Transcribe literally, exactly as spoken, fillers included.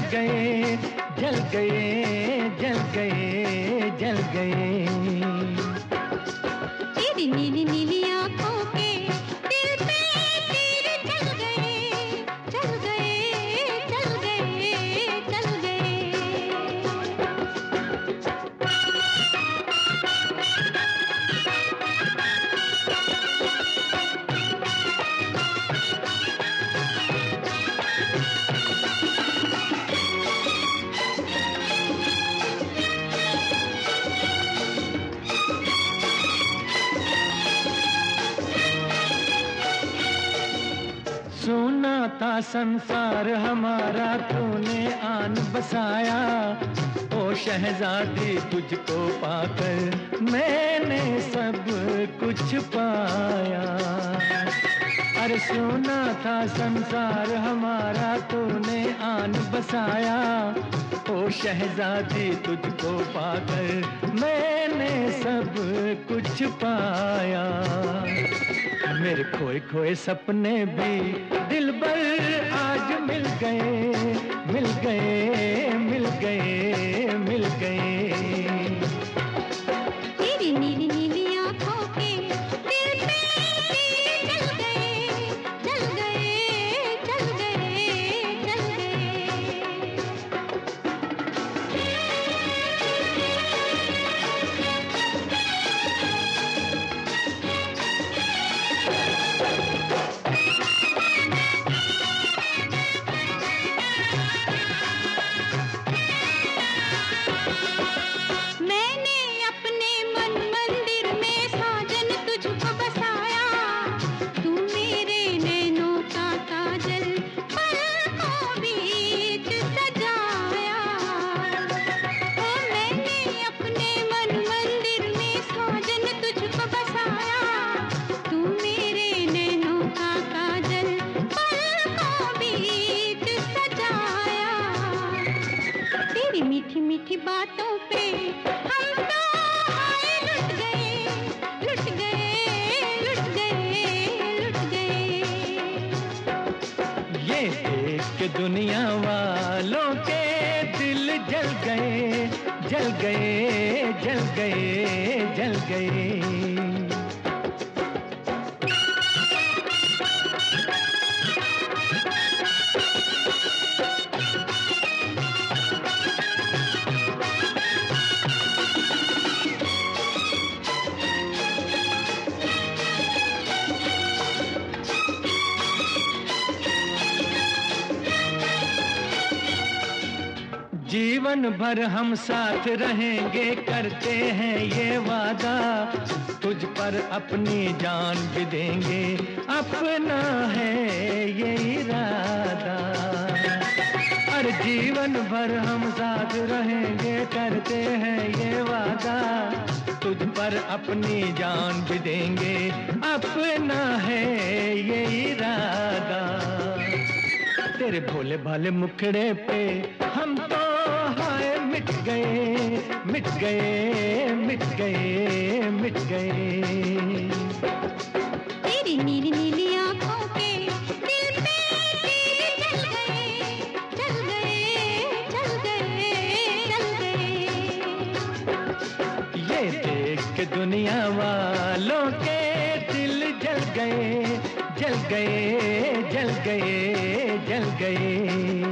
गए, जल गए, जल गए, जल गए। तेरी नीली नीली आँखों के दिल पे तीर चल गए, चल गए, चल गए, चल गए। सुना था संसार हमारा तूने आन बसाया, ओ शहजादी तुझको पाकर मैंने सब कुछ पाया। अरे सुना था संसार हमारा तूने आन बसाया, ओ शहजादी तुझको पाकर मैंने सब कुछ पाया। मेरे खोए खोए सपने भी दिलबर आज मिल गए, मिल गए, मिल गए, मिल गए। तेरी नीली नीली आँखों के दिल पे तीर चल गए, चल गए, चल गए, चल गए। मीठी मीठी बातों पे हम तो हाय लुट गए, लुट गए, लुट गए, लुट गए। ये देख के दुनिया वालों के दिल जल गए, जल गए, जल गए, जल गए। जीवन भर हम साथ रहेंगे करते हैं ये वादा, तुझ पर अपनी जान भी देंगे अपना है ये इरादा। और जीवन भर हम साथ रहेंगे करते हैं ये वादा, तुझ पर अपनी जान भी देंगे अपना है ये इरादा। तेरे भोले भाले मुखड़े पे हम तो हाय मिट गए, मिट गए, मिट गए, मिट गए। तेरी नीली नीली आँखों के दिल पे तीर चल गए, चल गए, चल गए, चल गए। ये देख के दुनिया वालों के दिल जल गए, जल गए, जल गए, जल गए।